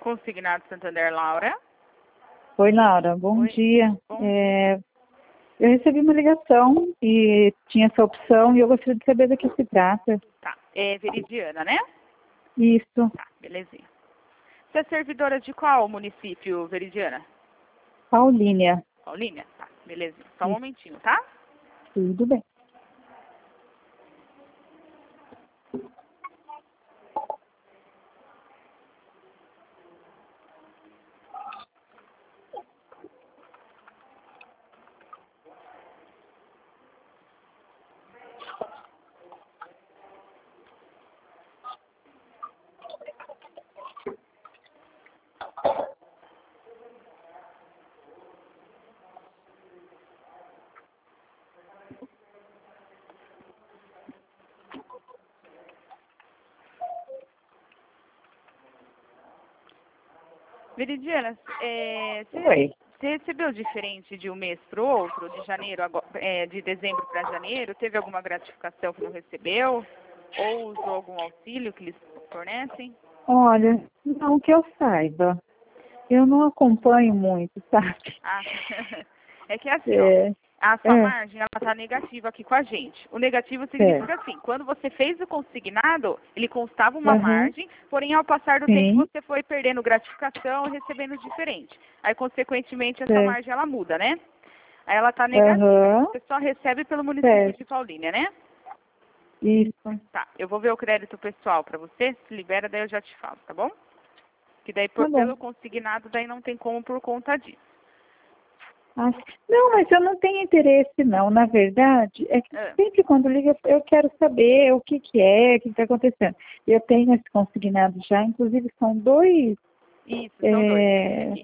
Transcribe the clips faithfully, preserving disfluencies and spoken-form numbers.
Consignado Santander, Laura. Oi, Laura, bom Oi. dia. Bom É, eu recebi uma ligação e tinha essa opção e eu gostaria de saber do que se trata. Tá. É Veridiana, né? Isso, Tá, belezinha. Você é servidora de qual município, Veridiana? Paulínia. Paulínia? Tá, belezinha. Só um Isso. momentinho, tá? Tudo bem. Veridiana, é, você, Oi. você recebeu diferente de um mês para o outro, de janeiro, agora- é, de dezembro para janeiro? Teve alguma gratificação que não recebeu? Ou usou algum auxílio que eles fornecem? Olha, não que eu saiba. Eu não acompanho muito, sabe? Ah, é que assim, ó, É, a sua é, margem, ela tá negativa aqui com a gente. O negativo é. significa assim, quando você fez o consignado, ele constava uma Uhum, margem, porém ao passar do tempo sim, você foi perdendo gratificação e recebendo diferente. Aí, consequentemente, essa certo. margem, ela muda, né? Aí ela tá negativa. Aham, Você só recebe pelo município certo. de Paulínia, né? Isso. Tá, eu vou ver o crédito pessoal pra você, se libera, daí eu já te falo, tá bom? Que daí, Tá por, bom. pelo consignado, daí não tem como por conta disso. Ah, não, mas eu não tenho interesse, não. Na verdade, é que Ah, sempre quando liga eu quero saber o que, que é, o que está acontecendo. Eu tenho esse consignado já, inclusive são dois, isso, são dois. é,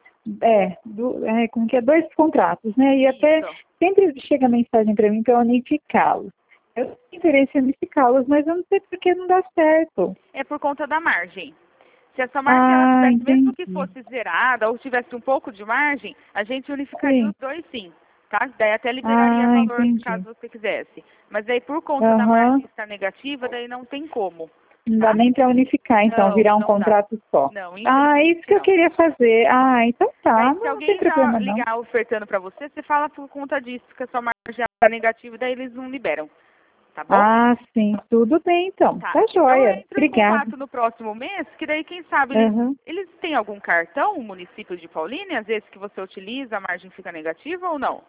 é, do, é como que é, dois contratos, né? E até Isso. sempre chega mensagem para mim para unificá-los. Eu tenho interesse em unificá-los, mas eu não sei por que não dá certo. É por conta da margem. Se essa margem ela Ah, tivesse, mesmo que entendi. fosse zerada ou tivesse um pouco de margem, a gente unificaria Sim. os dois sim, tá? Daí até liberaria Ah, valor caso entendi. você quisesse. Mas daí por conta da Aham. margem estar negativa, daí não tem como, Não dá tá? nem para unificar, então, Não, virar um não dá. contrato só. Não, Ah, isso infelizmente que eu não. queria fazer. Ah, então tá, Daí se não, não tem alguém já problema não. ligar ofertando pra você, você fala por conta disso, que a sua margem está negativa, daí eles não liberam, tá bom? Ah, sim, tudo bem então. Tá. Tá Então eu joia. entro em Obrigada. contato no próximo mês, que daí, quem sabe, eles, Aham. eles têm algum cartão, o município de Paulínia, às vezes que você utiliza, a margem fica negativa ou não?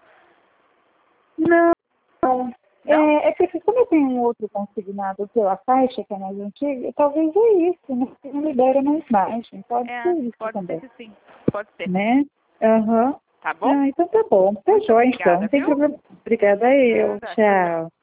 Não, não. Não? É, é porque como eu tenho um outro consignado pela Caixa, que é mais antigo, talvez é isso, né? Que não libera mais margem. Pode É, ser isso pode ser também, que sim. Pode ser. né? Aham. Tá bom? Ah, então tá bom. Tá Muito joia então. obrigada, Não tem viu? problema. Obrigada eu. Nada. Tchau, tchau. Tchau.